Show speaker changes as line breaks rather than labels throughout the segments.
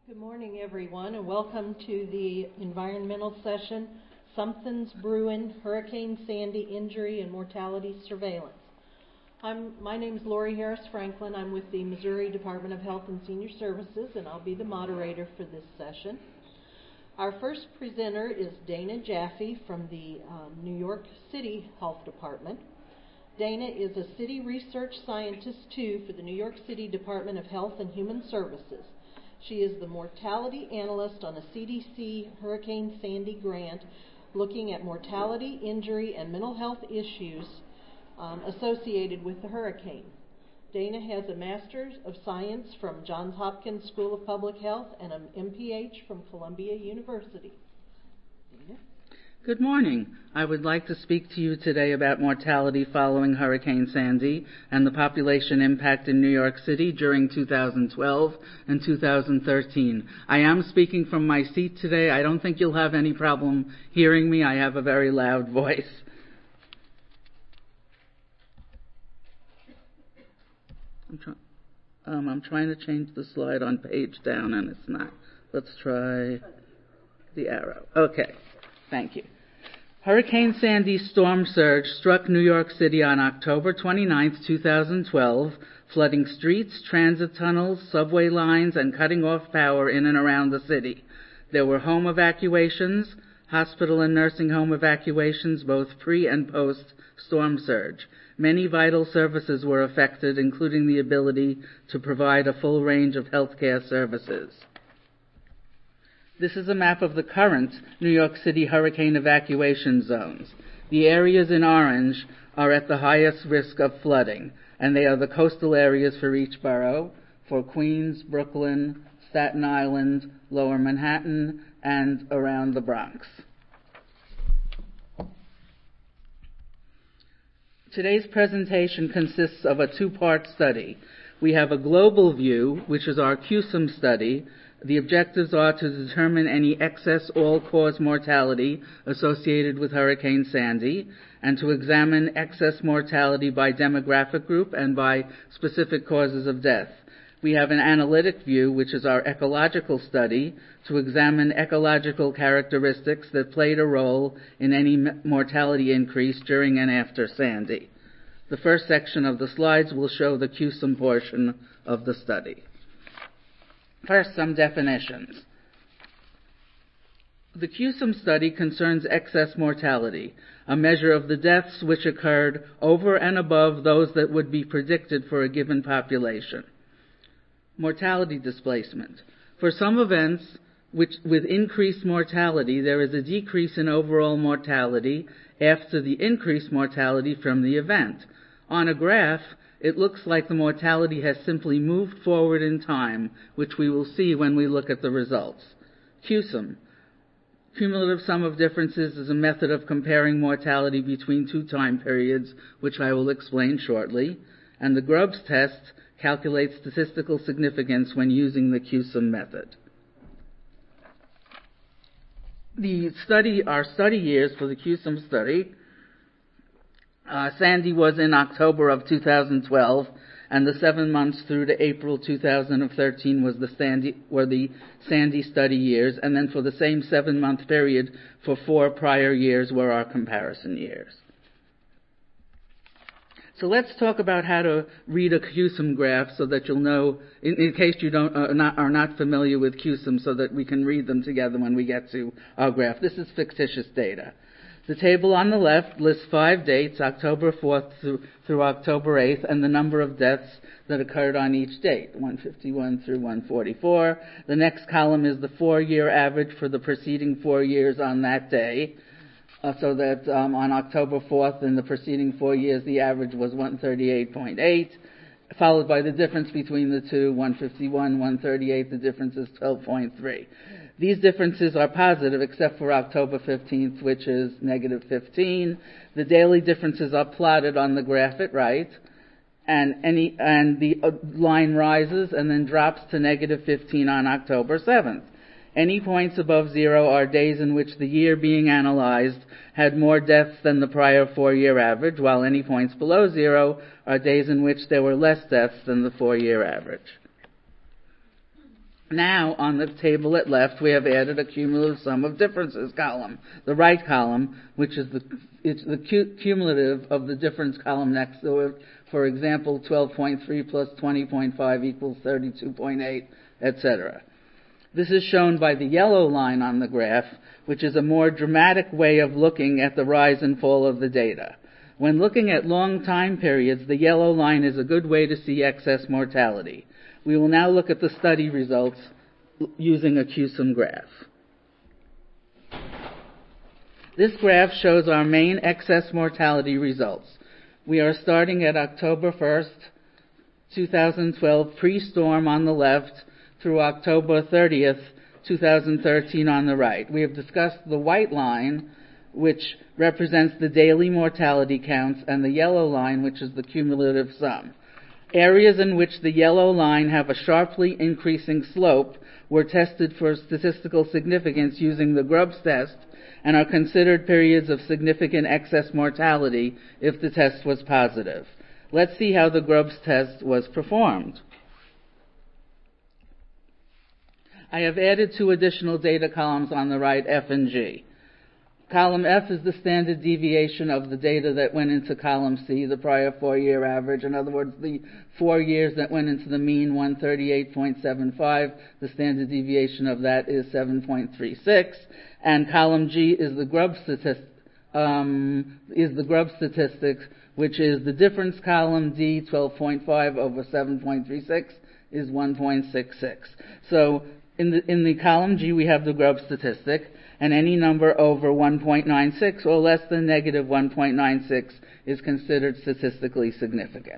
Good morning, everyone, and welcome to the environmental session, Something's Brewing, Hurricane Sandy Injury and Mortality Surveillance. My name is Lori Harris Franklin. I'm with the Missouri Department of Health and Senior Services, and I'll be the moderator for this session. Our first presenter is Dana Jaffe from the New York City Health Department. Dana is a city research scientist, too, for the New York City Department of Health and Human Services. She is the mortality analyst on a CDC Hurricane Sandy grant looking at mortality, injury, and mental health issues associated with the hurricane. Dana has a Master's of Science from Johns Hopkins School of Public Health and an MPH from Columbia University. Dana?
Good morning. I would like to speak to you today about mortality following Hurricane Sandy and the population impact in New York City during 2012 and 2013. I am speaking from my seat today. I don't think you'll have any problem hearing me. I have a very loud voice. I'm trying to change the slide on page down, and it's not. Let's try the arrow. Okay. Thank you. Hurricane Sandy's storm surge struck New York City on October 29, 2012, flooding streets, transit tunnels, subway lines, and cutting off power in and around the city. There were home evacuations, hospital and nursing home evacuations, both pre- and post-storm surge. Many vital services were affected, including the ability to provide a full range of healthcare services. This is a map of the current New York City hurricane evacuation zones. The areas in orange are at the highest risk of flooding, and they are the coastal areas for each borough, for Queens, Brooklyn, Staten Island, Lower Manhattan, and around the Bronx. Today's presentation consists of a two-part study. We have a global view, which is our QSUM study. The objectives are to determine any excess all-cause mortality associated with Hurricane Sandy and to examine excess mortality by demographic group and by specific causes of death. We have an analytic view, which is our ecological study, to examine ecological characteristics that played a role in any mortality increase during and after Sandy. The first section of the slides will show the QSUM portion of the study. First, some definitions. The QSUM study concerns excess mortality, a measure of the deaths which occurred over and above those that would be predicted for a given population. Mortality displacement. For some events with increased mortality, there is a decrease in overall mortality after the increased mortality from the event. On a graph, it looks like the mortality has simply moved forward in time, which we will see when we look at the results. QSUM, cumulative sum of differences, is a method of comparing mortality between two time periods, which I will explain shortly. And the Grubbs test calculates statistical significance when using the QSUM method. Our study years for the QSUM study, Sandy was in October of 2012, and the 7 months through to April 2013 were the Sandy study years, and then for the same 7-month period for 4 prior years were our comparison years. So let's talk about how to read a QSUM graph so that you'll know, in case you are not familiar with QSUM, so that we can read them together when we get to our graph. This is fictitious data. The table on the left lists 5 dates, October 4th through October 8th, and the number of deaths that occurred on each date, 151 through 144. The next column is the 4-year average for the preceding 4 years on that day, so that on October 4th in the preceding 4 years, the average was 138.8, followed by the difference between the two, 151, 138, the difference is 12.3. These differences are positive except for October 15th, which is negative 15. The daily differences are plotted on the graph at right, and the line rises and then drops to negative 15 on October 7th. Any points above 0 are days in which the year being analyzed had more deaths than the prior 4-year average, while any points below 0 are days in which there were less deaths than the 4-year average. Now, on the table at left, we have added a cumulative sum of differences column. The right column, which is the cumulative of the difference column next to it. For example, 12.3 plus 20.5 equals 32.8, etc. This is shown by the yellow line on the graph, which is a more dramatic way of looking at the rise and fall of the data. When looking at long time periods, the yellow line is a good way to see excess mortality. We will now look at the study results using a CUSUM graph. This graph shows our main excess mortality results. We are starting at October 1st, 2012, pre-storm on the left, through October 30th, 2013 on the right. We have discussed the white line, which represents the daily mortality counts, and the yellow line, which is the cumulative sum. Areas in which the yellow line have a sharply increasing slope were tested for statistical significance using the Grubbs test and are considered periods of significant excess mortality if the test was positive. Let's see how the Grubbs test was performed. I have added two additional data columns on the right, F and G. Column F is the standard deviation of the data that went into column C, the prior 4-year average. In other words, the 4 years that went into the mean, 138.75. The standard deviation of that is 7.36. And column G is the Grubbs statistic, which is the difference column D, 12.5 over 7.36 is 1.66. So in the column G, we have the Grubbs statistic, and any number over 1.96 or less than negative 1.96 is considered statistically significant.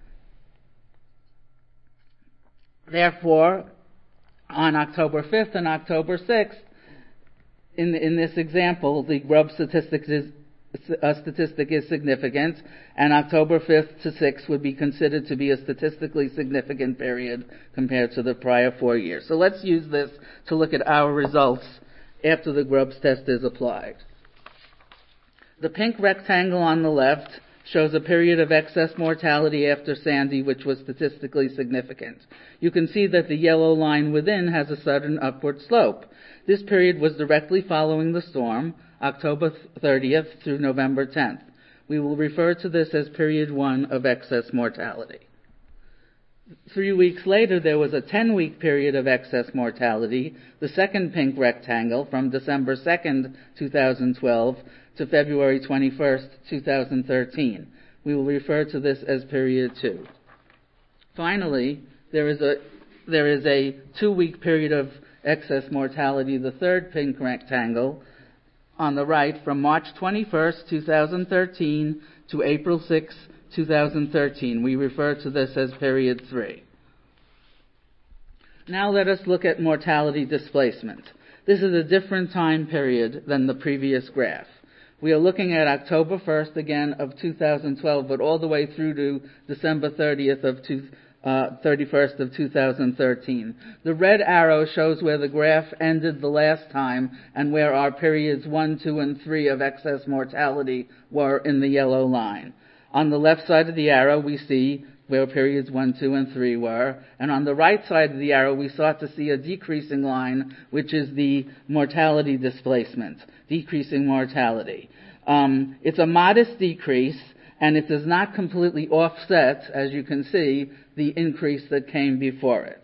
Therefore, on October 5th and October 6th, in this example, the Grubbs statistic is significant, and October 5th to 6th would be considered to be a statistically significant period compared to the prior 4 years. So let's use this to look at our results after the Grubbs test is applied. The pink rectangle on the left shows a period of excess mortality after Sandy, which was statistically significant. You can see that the yellow line within has a sudden upward slope. This period was directly following the storm, October 30th through November 10th. We will refer to this as period 1 of excess mortality. 3 weeks later, there was a 10-week period of excess mortality, the second pink rectangle, from December 2nd, 2012 to February 21st, 2013. We will refer to this as period 2. Finally, there is a 2-week period of excess mortality, the third pink rectangle, on the right, from March 21st, 2013 to April 6th, 2013. We refer to this as period 3. Now let us look at mortality displacement. This is a different time period than the previous graph. We are looking at October 1st again of 2012, but all the way through to December 31st of 2013. The red arrow shows where the graph ended the last time and where our periods 1, 2, and 3 of excess mortality were in the yellow line. On the left side of the arrow, we see where periods 1, 2, and 3 were. And on the right side of the arrow, we start to see a decreasing line, which is the mortality displacement, decreasing mortality. It's a modest decrease, and it does not completely offset, as you can see, the increase that came before it.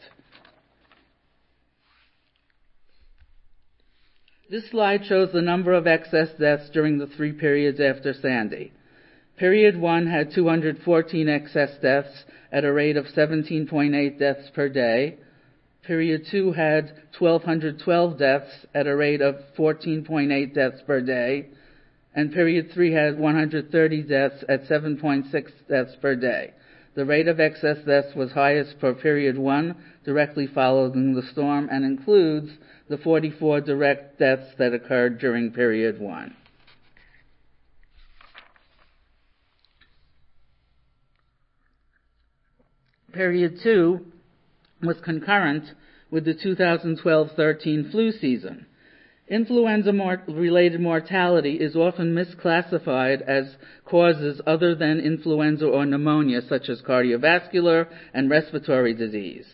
This slide shows the number of excess deaths during the 3 periods after Sandy. Period 1 had 214 excess deaths at a rate of 17.8 deaths per day. Period 2 had 1,212 deaths at a rate of 14.8 deaths per day. And period 3 had 130 deaths at 7.6 deaths per day. The rate of excess deaths was highest for period 1, directly following the storm, and includes the 44 direct deaths that occurred during period 1. Period 2 was concurrent with the 2012-13 flu season. Influenza-related mortality is often misclassified as causes other than influenza or pneumonia, such as cardiovascular and respiratory disease.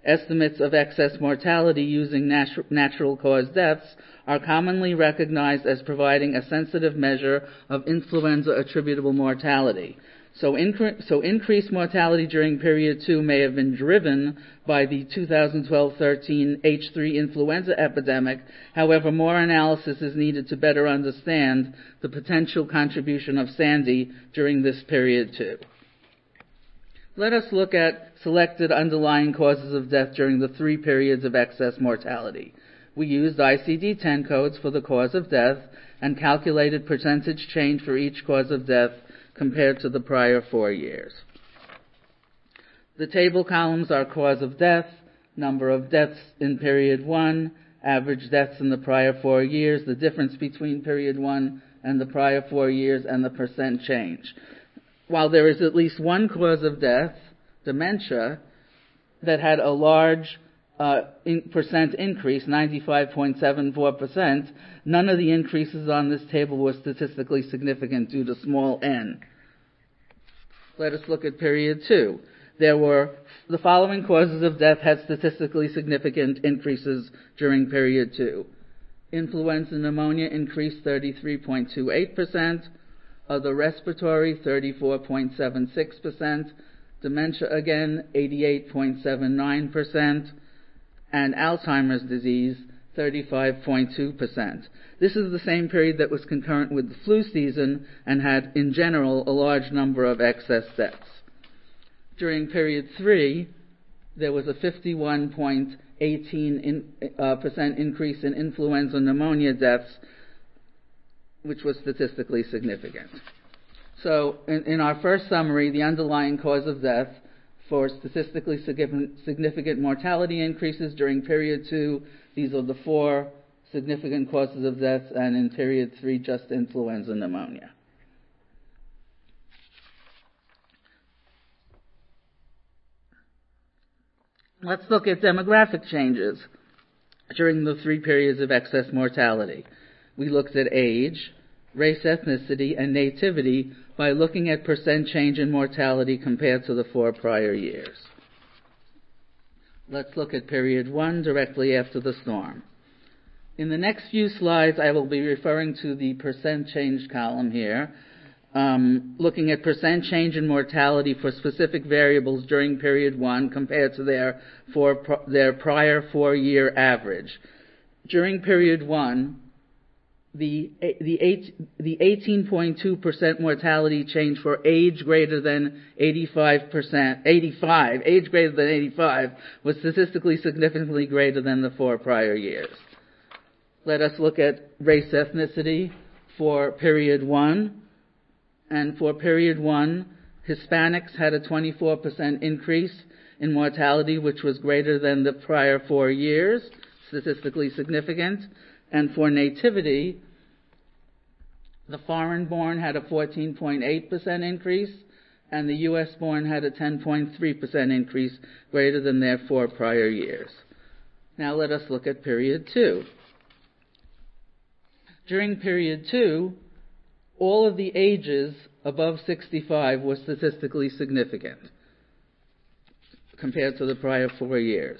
estimates of excess mortality using natural cause deaths are commonly recognized as providing a sensitive measure of influenza attributable mortality. So increased mortality during period 2 may have been driven by the 2012-13 H3 influenza epidemic. However, more analysis is needed to better understand the potential contribution of Sandy during this period too. Let us look at selected underlying causes of death during the 3 periods of excess mortality. We used ICD-10 codes for the cause of death and calculated percentage change for each cause of death compared to the prior 4 years. The table columns are cause of death, number of deaths in period 1, average deaths in the prior 4 years, the difference between period 1 and the prior 4 years, and the percent change. While there is at least one cause of death, dementia, that had a large percent increase, 95.74%, none of the increases on this table were statistically significant due to small n. Let us look at period 2. The following causes of death had statistically significant increases during period 2. Influenza pneumonia increased 33.28%, other respiratory 34.76%, dementia again 88.79%, and Alzheimer's disease 35.2%. This is the same period that was concurrent with the flu season and had, in general, a large number of excess deaths. During period 3, there was a 51.18% increase in influenza pneumonia deaths, which was statistically significant. So, in our first summary, the underlying cause of death for statistically significant mortality increases during period 2, these are the 4 significant causes of death, and in period 3, just influenza pneumonia. Let's look at demographic changes during the 3 periods of excess mortality. We looked at age, race, ethnicity, and nativity by looking at percent change in mortality compared to the 4 prior years. Let's look at period 1 directly after the storm. In the next few slides, I will be referring to the percent change column here, looking at percent change in mortality for specific variables during period 1 compared to their prior 4-year average. During period 1, the 18.2% mortality change for age greater than 85 was statistically significantly greater than the 4 prior years. Let us look at race ethnicity for period 1. And for period 1, Hispanics had a 24% increase in mortality, which was greater than the prior 4 years, statistically significant. And for nativity, the foreign-born had a 14.8% increase, and the U.S.-born had a 10.3% increase, greater than their 4 prior years. Now let us look at period 2. During period 2, all of the ages above 65 were statistically significant compared to the prior 4 years.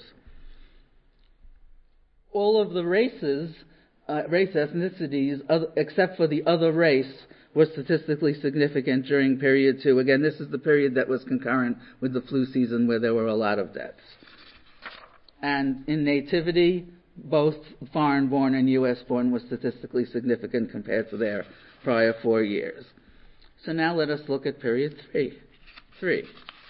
All of the races, race ethnicities, except for the other race, were statistically significant during period 2. Again, this is the period that was concurrent with the flu season where there were a lot of deaths. And in nativity, both foreign-born and U.S.-born were statistically significant compared to their prior 4 years. So now let us look at period 3.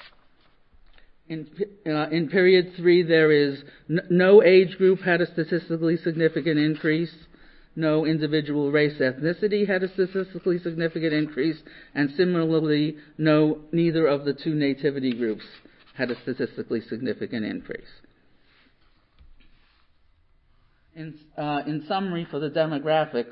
In period 3, there is no age group had a statistically significant increase, no individual race ethnicity had a statistically significant increase, and similarly, neither of the 2 nativity groups had a statistically significant increase. In summary, for the demographics,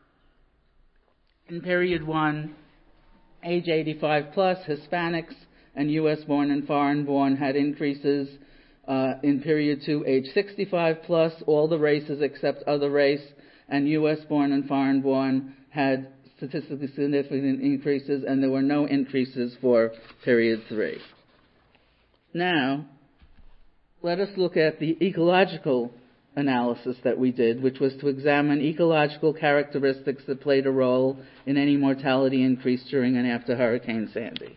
in period 1, age 85 plus, Hispanics and U.S.-born and foreign-born had increases. In period 2, age 65 plus, all the races except other race, and U.S.-born and foreign-born had statistically significant increases, and there were no increases for period 3. Now, let us look at the ecological analysis that we did, which was to examine ecological characteristics that played a role in any mortality increase during and after Hurricane Sandy.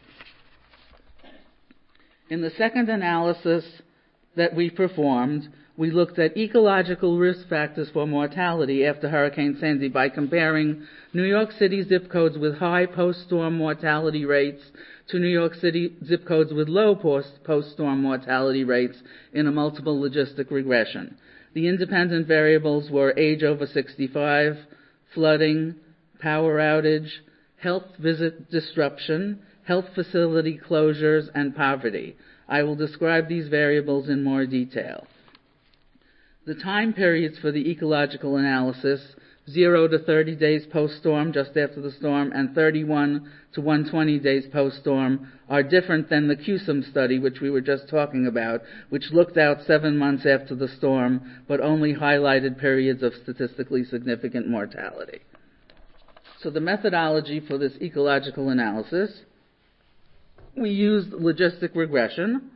In the second analysis that we performed, we looked at ecological risk factors for mortality after Hurricane Sandy by comparing New York City zip codes with high post-storm mortality rates to New York City zip codes with low post-storm mortality rates in a multiple logistic regression. The independent variables were age over 65, flooding, power outage, health visit disruption, health facility closures, and poverty. I will describe these variables in more detail. The time periods for the ecological analysis, 0 to 30 days post-storm, just after the storm, and 31 to 120 days post-storm, are different than the CUSUM study, which we were just talking about, which looked out 7 months after the storm, but only highlighted periods of statistically significant mortality. So the methodology for this ecological analysis, we used logistic regression.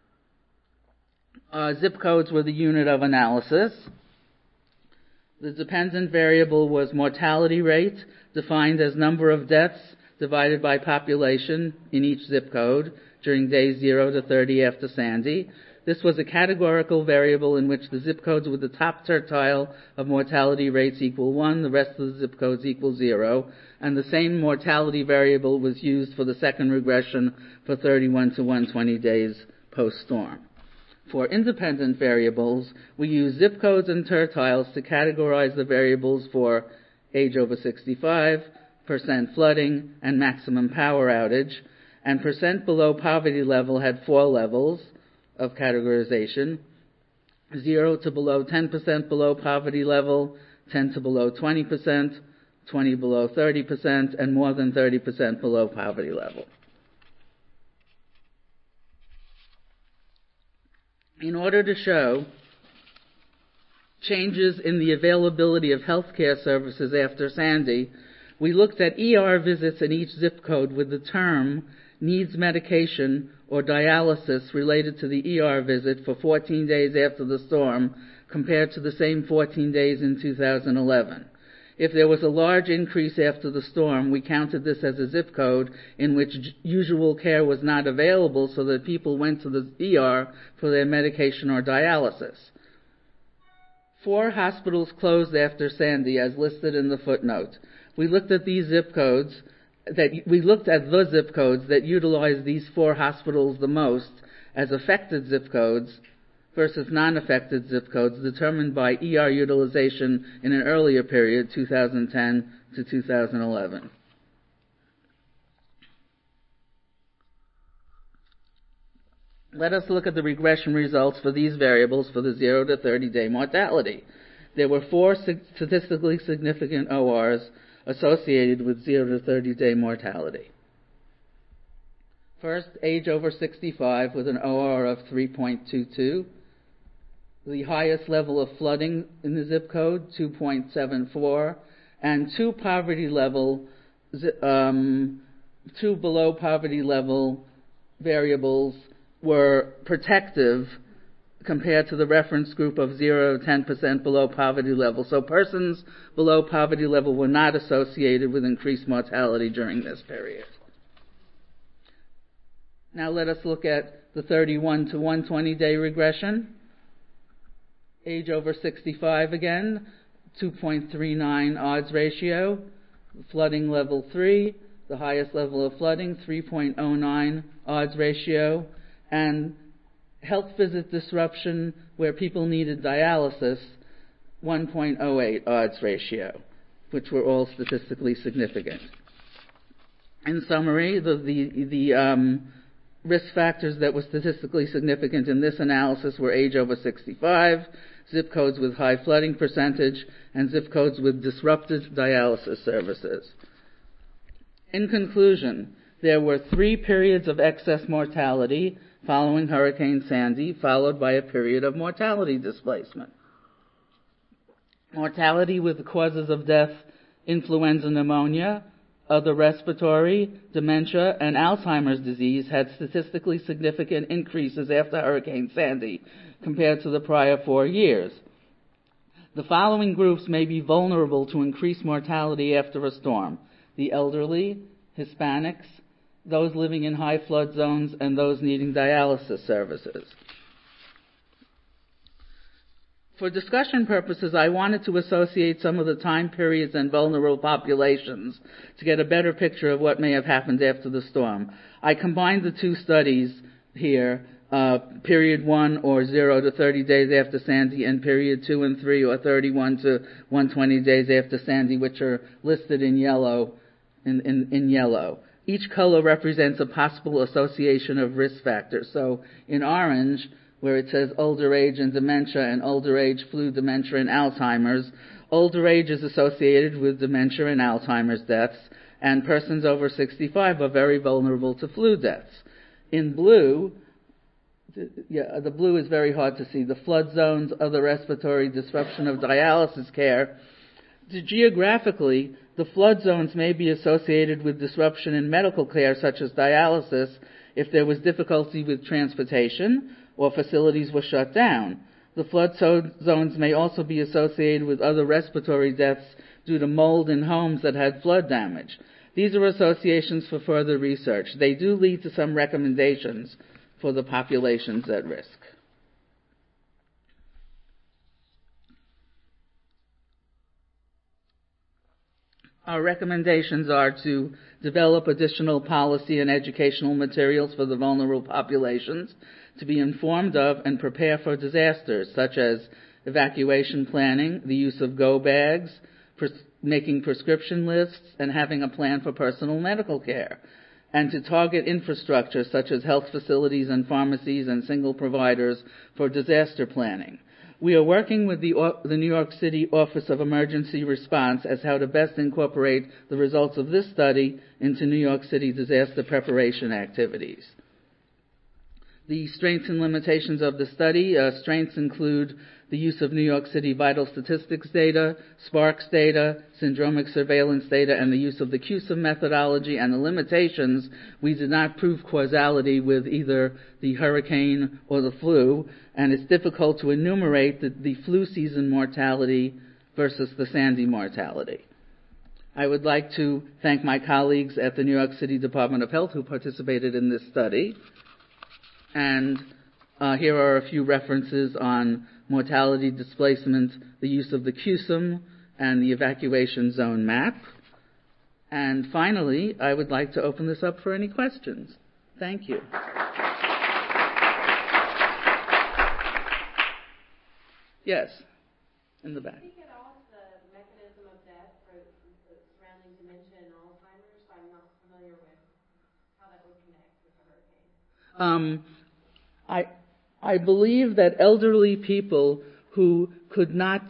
Zip codes were the unit of analysis. The dependent variable was mortality rate, defined as number of deaths divided by population in each zip code during days 0 to 30 after Sandy. This was a categorical variable in which the zip codes with the top tertile of mortality rates equal 1, the rest of the zip codes equal 0, and the same mortality variable was used for the second regression for 31 to 120 days post-storm. For independent variables, we use zip codes and tertiles to categorize the variables for age over 65, percent flooding, and maximum power outage, and percent below poverty level had 4 levels of categorization: 0 to below 10% below poverty level, 10 to below 20%, 20 below 30%, and more than 30% below poverty level. In order to show changes in the availability of healthcare services after Sandy, we looked at ER visits in each zip code with the term needs medication or dialysis related to the ER visit for 14 days after the storm compared to the same 14 days in 2011. If there was a large increase after the storm, we counted this as a zip code in which usual care was not available, so that people went to the ER for their medication or dialysis. 4 hospitals closed after Sandy, as listed in the footnote. We looked at the zip codes that utilized these 4 hospitals the most as affected zip codes versus non-affected zip codes determined by ER utilization in an earlier period, 2010 to 2011. Let us look at the regression results for these variables for the 0 to 30-day mortality. There were 4 statistically significant ORs associated with 0 to 30-day mortality. First, age over 65 with an OR of 3.22. The highest level of flooding in the zip code, 2.74, and 2 below poverty level variables were protective compared to the reference group of 0 to 10% below poverty level. So persons below poverty level were not associated with increased mortality during this period. Now let us look at the 31 to 120-day regression. Age over 65 again, 2.39 odds ratio. Flooding level 3, the highest level of flooding, 3.09 odds ratio. And health visit disruption where people needed dialysis, 1.08 odds ratio, which were all statistically significant. In summary, the risk factors that were statistically significant in this analysis were age over 65, zip codes with high flooding percentage, and zip codes with disrupted dialysis services. In conclusion, there were 3 periods of excess mortality following Hurricane Sandy, followed by a period of mortality displacement. Mortality with the causes of death, influenza pneumonia, other respiratory, dementia, and Alzheimer's disease had statistically significant increases after Hurricane Sandy compared to the prior 4 years. The following groups may be vulnerable to increased mortality after a storm: the elderly, Hispanics, those living in high flood zones, and those needing dialysis services. For discussion purposes, I wanted to associate some of the time periods and vulnerable populations to get a better picture of what may have happened after the storm. I combined the two studies here, period 1 or 0 to 30 days after Sandy, and period 2 and 3 or 31 to 120 days after Sandy, which are listed in yellow. In yellow. Each color represents a possible association of risk factors. So in orange, where it says older age and dementia, and older age, flu, dementia, and Alzheimer's, older age is associated with dementia and Alzheimer's deaths, and persons over 65 are very vulnerable to flu deaths. In blue, the blue is very hard to see. The flood zones, other respiratory disruption of dialysis care. Geographically, the flood zones may be associated with disruption in medical care, such as dialysis, if there was difficulty with transportation or facilities were shut down. The flood zones may also be associated with other respiratory deaths due to mold in homes that had flood damage. These are associations for further research. They do lead to some recommendations for the populations at risk. Our recommendations are to develop additional policy and educational materials for the vulnerable populations, to be informed of and prepare for disasters, such as evacuation planning, the use of go bags, making prescription lists, and having a plan for personal medical care, and to target infrastructure such as health facilities and pharmacies and single providers for disaster planning. We are working with the New York City Office of Emergency Response as how to best incorporate the results of this study into New York City disaster preparation activities. The strengths and limitations of the study. Strengths include the use of New York City vital statistics data, SPARCS data, syndromic surveillance data, and the use of the QSIM methodology. And the limitations, we did not prove causality with either the hurricane or the flu, and it's difficult to enumerate the flu season mortality versus the Sandy mortality. I would like to thank my colleagues at the New York City Department of Health who participated in this study. And here are a few references on mortality, displacement, the use of the QSIM, and the evacuation zone map. And finally, I would like to open this up for any questions. Thank you. Yes, in the back.
Can you get off the mechanism of death surrounding dementia and Alzheimer's? I'm not familiar with how that would connect with the hurricane.
I believe that elderly people who could not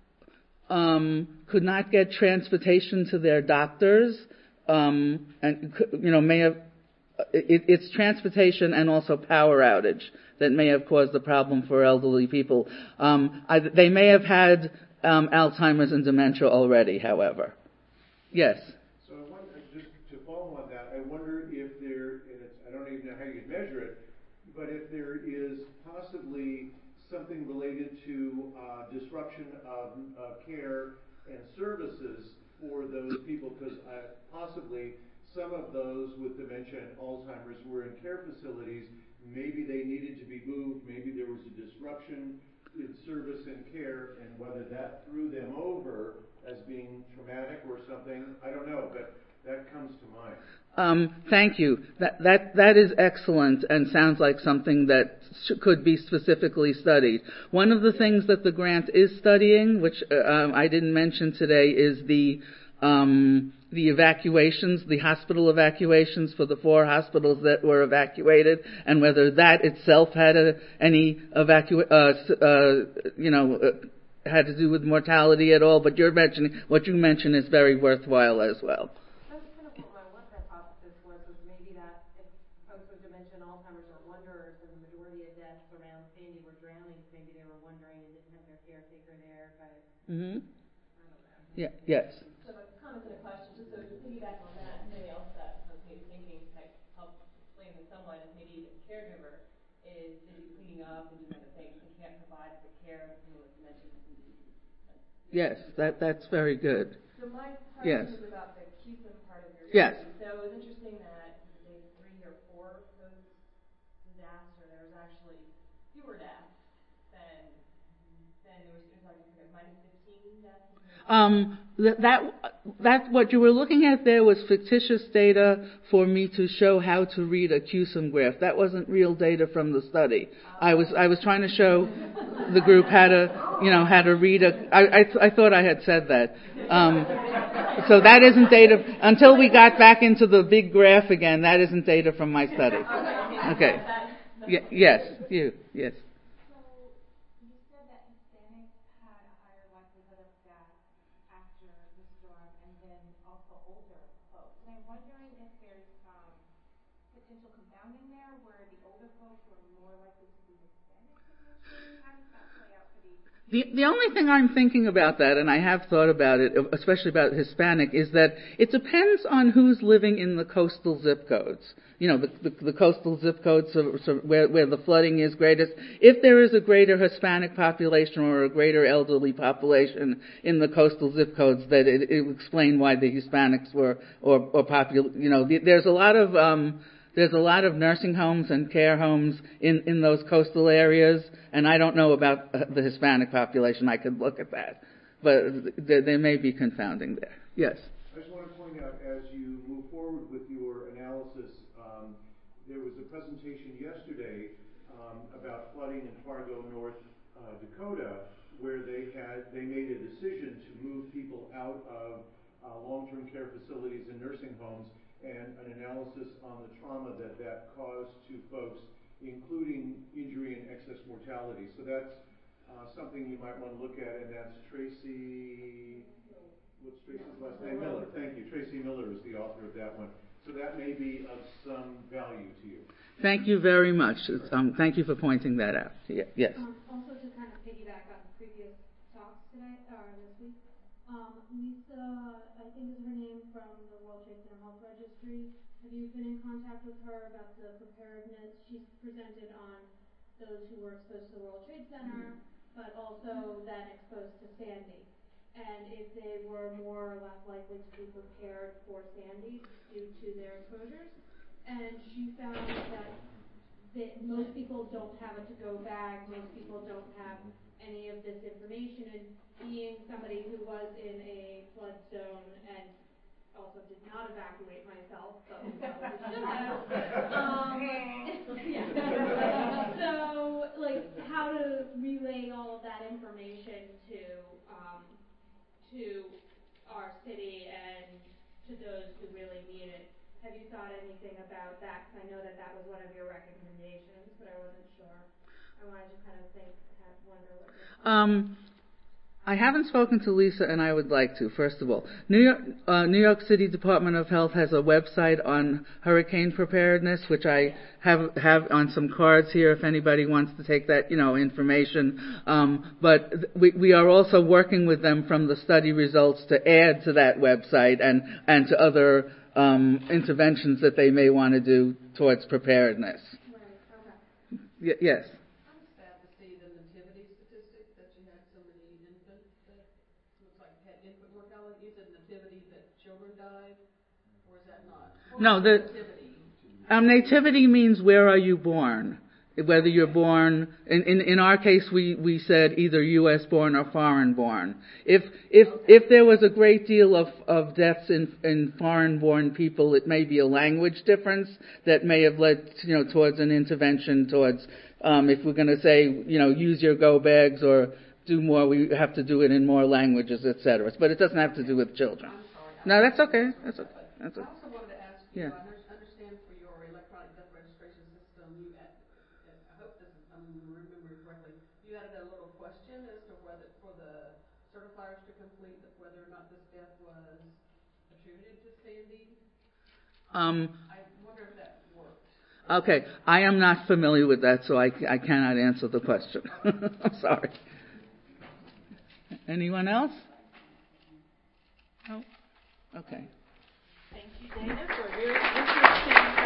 get transportation to their doctors, and may have it's transportation and also power outage that may have caused the problem for elderly people. They may have had Alzheimer's and dementia already, however. Yes.
So I wonder, just to follow on that, I wonder if there, and I don't even know how you'd measure it, but if there is possibly something related to disruption of care and services for those people, because possibly some of those with dementia and Alzheimer's were in care facilities. Maybe they needed to be moved. Maybe there was a disruption in service and care, and whether that threw them over as being traumatic or something, I don't know, but that comes to mind.
Thank you. That is excellent and sounds like something that could be specifically studied. One of the things that the grant is studying, which I didn't mention today, is the evacuations, the hospital evacuations for the 4 hospitals that were evacuated, and whether that itself had any had to do with mortality at all. But what you mentioned is very worthwhile as well.
That's kind of what my hypothesis was maybe that if folks with dementia and Alzheimer's are wanderers and the majority of deaths around Sandy were drowning, maybe they were wandering and didn't have their caretaker there. But I don't know.
Yeah. Yes.
So a comment and a question, just so to piggyback on that.
up and do other things and can't provide the care that was mentioned.
Yes, that's very good.
So my
Yes.
question is about the CUSUM part of your
Yes.
study. So it was interesting that day 3 or 4 post-disaster, there was actually fewer deaths than there was like minus 15 deaths.
That what you were looking at there was fictitious data for me to show how to read a CUSUM graph. That wasn't real data from the study. I was trying to show the group how to read I thought I had said that. So that isn't data until we got back into the big graph again. That isn't data from my study. Okay. Yes. Yes.
Confounding there, where the older folks were more likely to be Hispanic potentially? How does that play out for these?
The only thing I'm thinking about that, and I have thought about it, especially about Hispanic, is that it depends on who's living in the coastal zip codes. The coastal zip codes where the flooding is greatest. If there is a greater Hispanic population or a greater elderly population in the coastal zip codes, that it would explain why the Hispanics were or popular. There's a lot of nursing homes and care homes in those coastal areas, and I don't know about the Hispanic population. I could look at that, but they may be confounding there. Yes.
I just want to point out, as you move forward with your analysis, there was a presentation yesterday about flooding in Fargo, North Dakota, where they made a decision to move people out of long-term care facilities and nursing homes, and an analysis on the trauma that caused to folks, including injury and excess mortality. So that's something you might want to look at, and that's Tracy, what's Tracy's last name? Miller. Thank you. Tracy Miller is the author of that one. So that may be of some value to you.
Thank you very much. Thank you for pointing that out. Yes.
Also, to kind of piggyback on previous talks today, or this week, Lisa, I think is her name, from the World Trade Center Health Registry. Have you been in contact with her about the preparedness? She's presented on those who were exposed to the World Trade Center, but also then exposed to Sandy, and if they were more or less likely to be prepared for Sandy due to their exposures. And she found that most people don't have a to-go bag, most people don't have any of this information, and being somebody who was in a flood zone and also did not evacuate myself, but probably should have. So, how to relay all of that information to our city and to those who really need it. Have you thought anything about that? Because I know that was one of your recommendations, but I wasn't sure. I wanted to kind of wonder what your
I haven't spoken to Lisa, and I would like to. First of all, New York City Department of Health has a website on hurricane preparedness, which I have on some cards here if anybody wants to take that information. But we are also working with them from the study results to add to that website and to other interventions that they may want to do towards preparedness.
Right. Okay.
Yes. No, nativity means where are you born? Whether you're born, in our case, we said either U.S. born or foreign born. If there was a great deal of deaths in foreign born people, it may be a language difference that may have led towards an intervention towards if we're going to say use your go bags or do more, we have to do it in more languages, etc. But it doesn't have to do with children. No, that's okay. That's okay.
I also wanted to ask you,
yeah.
I understand for your electronic death registration system, I hope I'm remembering correctly, you added a little question as to whether, for the certifiers to complete, whether or not this death was attributed to Sandy. I wonder if that worked.
Okay, I am not familiar with that, so I cannot answer the question. I'm sorry. Anyone else? No? Okay.
Thank you, Dana, for a very interesting